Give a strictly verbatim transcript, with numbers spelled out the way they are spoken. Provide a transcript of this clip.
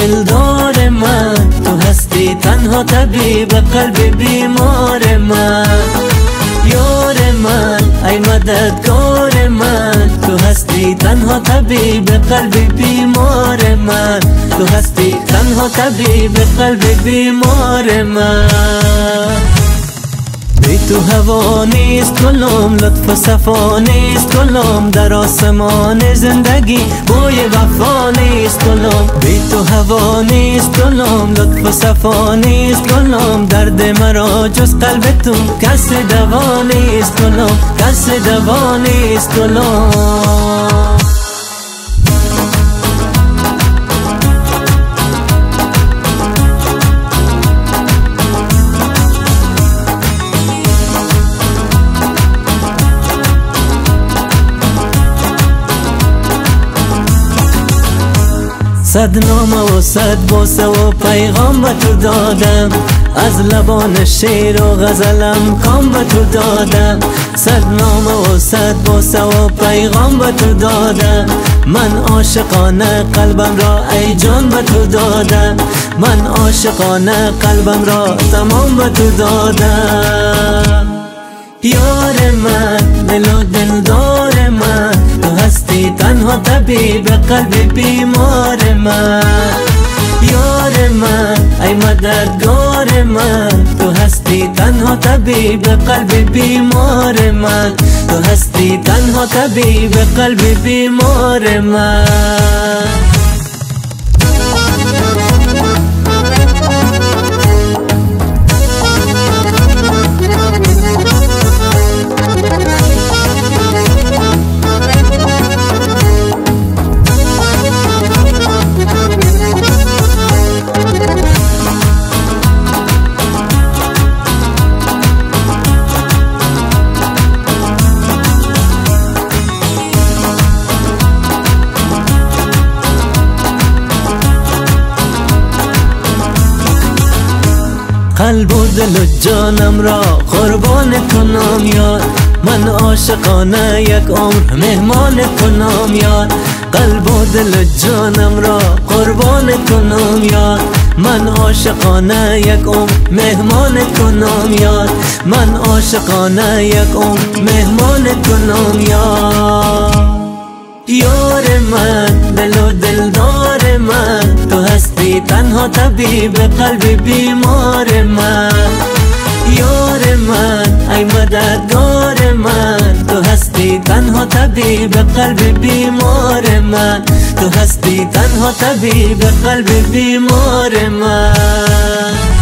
دلدار من، تو هستی تنها طبیب قلب بیمار من. یار من ای مددگار من، تو هستی تنها طبیب قلب بیمار من، تو هستی تنها طبیب قلب بیمار من. بی تو هوا نیست گلم، لطف و صفا نیست گلم، در آسمان زندگی بوی وفا نیست گلم. بی تو هوا نیست گلم، لطف و صفا نیست گلم، درد مرا جز قلب تو کس دوا نیست گلم، کس دوا نیست گلم. صد نامه و صد بوسه و پیغام به تو دادم، از لبان شعر و غزلم کام به تو دادم. صد نامه و صد بوسه و پیغام به تو دادم، من عاشقانه قلبم را ای جان به تو دادم، من عاشقانه قلبم را تمام به تو دادم. یار من دل و دلدار من، تو هستی تنها طبیب قلب بیمار من. یار من ای مددگار من، تو هستی تنها طبیب قلب بیمار من، تو هستی تنها طبیب قلب بیمار من. قلب و دل و جانم را قربان کنم یار، من عاشقانه یک عمر مهمان کنم یار. قلب و دل و جانم را قربان کنم یار، من عاشقانه یک عمر مهمان کنم یار، من عاشقانه یک عمر مهمان کنم یار. یار من دل و دلدار من، تو هستی تنها طبیب قلب بیمار من. یار من ای مددگار من، تو هستی تنها طبیب قلب بیمار من، تو هستی تنها طبیب قلب بیمار من.